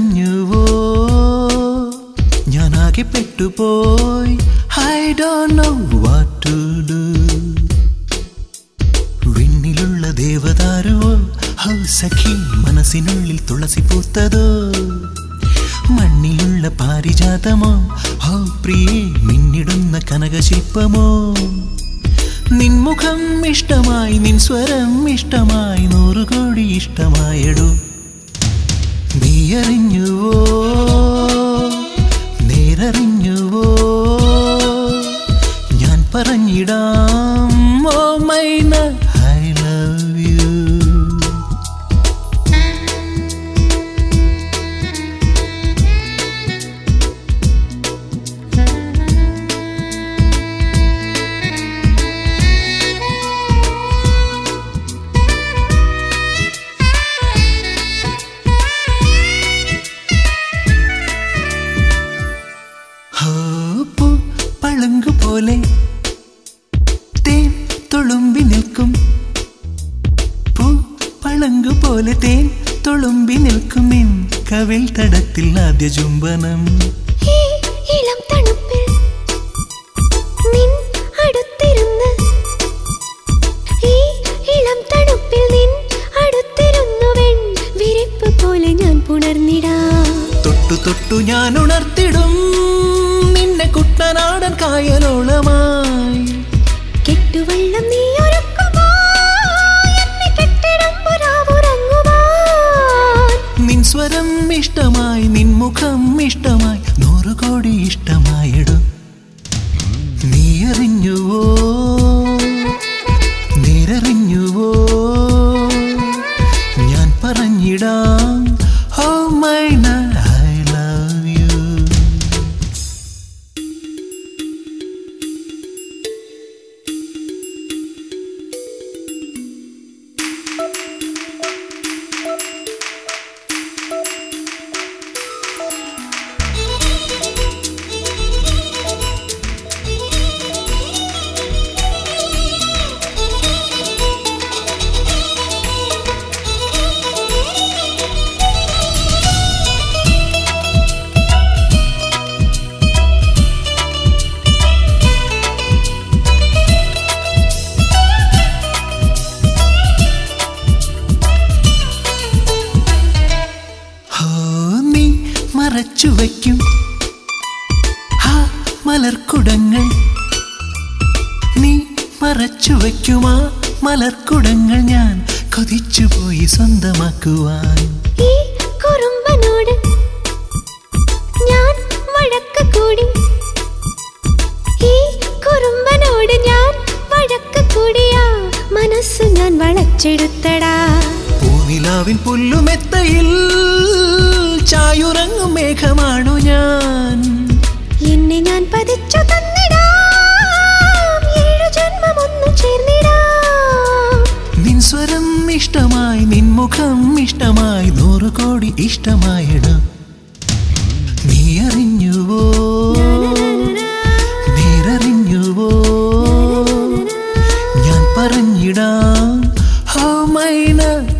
അറിഞ്ഞുവോ ഞാനാകെ പെട്ടുപോയി I don't know what to do വിണ്ണിലുള്ള ദേവദാരുവോ ഹോ സഖി മനസ്സിനുള്ളിൽ തുളസി പൂത്തതോ മണ്ണിലുള്ള പാരിജാതമോ ഹോ പ്രിയേ മിന്നിടുന്ന കനകശില്പമോ നിൻമുഖം ഇഷ്ടമായി നിൻ സ്വരം ഇഷ്ടമായി 100 കോടി ഇഷ്ടമായടോ നീ അറിഞ്ഞുവോ നേരറിഞ്ഞുവോ ഞാൻ പറഞ്ഞിടാം ഓ മൈന I love you പളുങ്കു പോലെ തേൻ തുളുമ്പി നിൽക്കും പൂ പളുങ്കു പോലെ തേൻ തുളുമ്പി നിൽക്കും നിൻ കവിൾ തടത്തിൽ ആദ്യ ചുംബനം ഇളം തണുപ്പിൽ നിൻ അടുത്തിരുന്ന് ഈ ഇളം തണുപ്പിൽ നിൻ അടുത്തിരുന്നു വെൺ വിരിപ്പ് പോലെ ഞാൻ പുണർന്നിടാം തൊട്ടു തൊട്ടു ഞാൻ ഉണർത്തിടും നിന്നെ കുട്ടനാടൻ കായലോളമായി കെട്ടുവള്ളം നീ ഒരുക്കുമോ എന്നെ കെട്ടിടമ്പുരാവുറങ്ങുവാൻ നിൻ സ്വരം ഇഷ്ടമായി നിൻ മുഖം ഇഷ്ടമായി 100 കോടി ഇഷ്ടമായിടും നീ അറിഞ്ഞുവോ നേരറിഞ്ഞുവോ ഞാൻ പറഞ്ഞിടാം ഓ മൈന I love you മറച്ചു വയ്ക്കും ഹാ മലർക്കുടങ്ങൾ നീ മറച്ചു വയ്ക്കുമാ മലർക്കുടങ്ങൾ ഞാൻ കൊതിച്ചുപോയി സ്വന്തമാക്കുവാൻ ഈ കുറുമ്പനോട് ഞാൻ വഴക്ക് കൂടി ഈ കുറുമ്പനോട് ഞാൻ വഴക്ക് കൂടിയാ മനസ്സ് ഞാൻ വളച്ചെടുത്തടാ പൂനിലാവിൻ പുല്ലുമെത്തയിൽ ചായുറങ്ങും മേഘമാണു ഞാൻ എന്നെ ഞാൻ പതിച്ചു തന്നിടാം 7 ജന്മം ഒന്നു ചേർന്നിടാം നിൻ സ്വരം ഇഷ്ടമായി നിൻ മുഖം ഇഷ്ടമായി 100 കോടി ഇഷ്ടമായിടും നീ അറിഞ്ഞുവോ നേരറിഞ്ഞുവോ ഞാൻ പറഞ്ഞിടാം ഓ മൈന